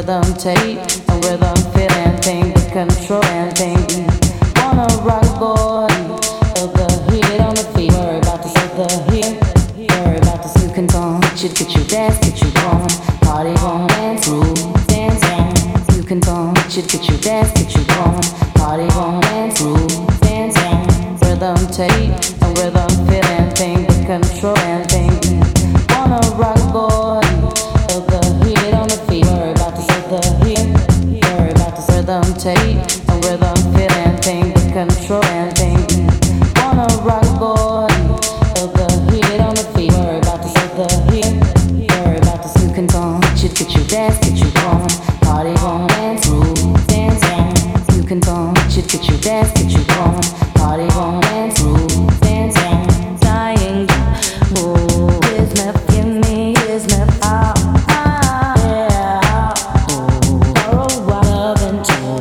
rhythm tape, a rhythm feeling thing, the control and thing. Wanna rock boy, feel the heat on the feet. Worry about the heat, worry about the you can tone. Get you dance, get you warm. Party on, dance, dance on. You can tone. Get you dance, get you warm. Party on, dance, dance on. Rhythm tape, a rhythm feeling thing, the control and thing. Wanna rock boy, feel the heat on the feet. Worry about the heat, worry about the rhythm tape, a rhythm feeling thing, the control and thing. Wanna rock boy, feel the heat on the feet. Worry about the heat, worry about the you can tone. Get you dance, get you warm. Party on, dance, dance on. You can tone. Get you dance, get you warm. Party on, dance, dance on. Dying, oh, here's me, give me, here's me, oh, yeah, oh, borrow love and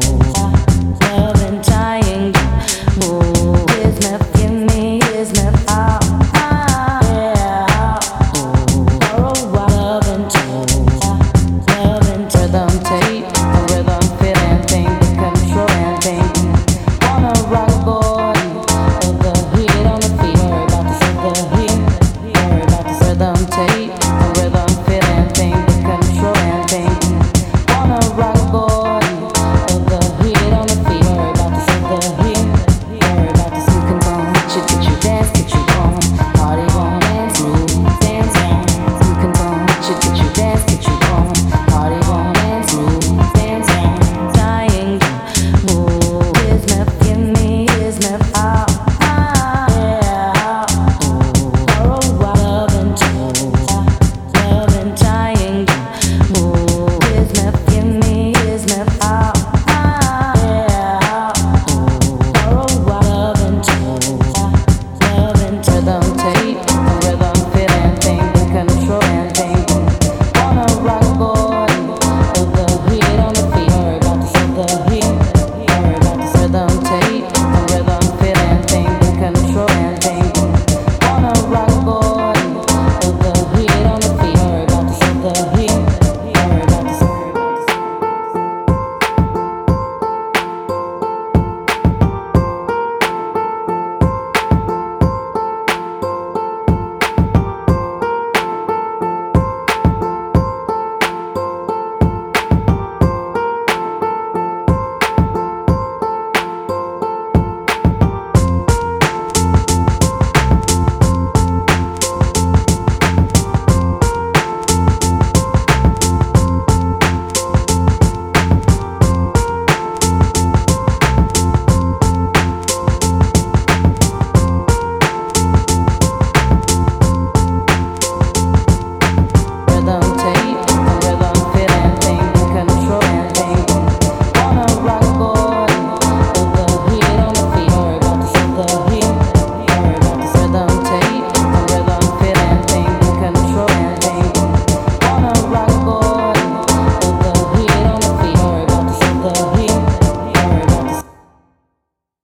dying, oh, here's me, give me, here's me, oh, yeah, oh, borrow love and rhythm tape, a rhythm feeling thing, the control and thing. Wanna rock boy, feel the heat on the feet. Worry about the heat, worry about the rhythm tape, a rhythm feeling thing, the control and thing. Wanna rock boy, feel the heat on the feet. Worry about the heat, worry about the you can tone. Get you dance, get you warm. Party on, dance, dance on. You can tone. Get you dance, get you warm. Party on, dance, dance on. Dying, oh, here's me, give me, here's me, oh, yeah, oh, borrow love and dying, oh, here's me, give me, here's me, oh, yeah, oh, borrow love and rhythm.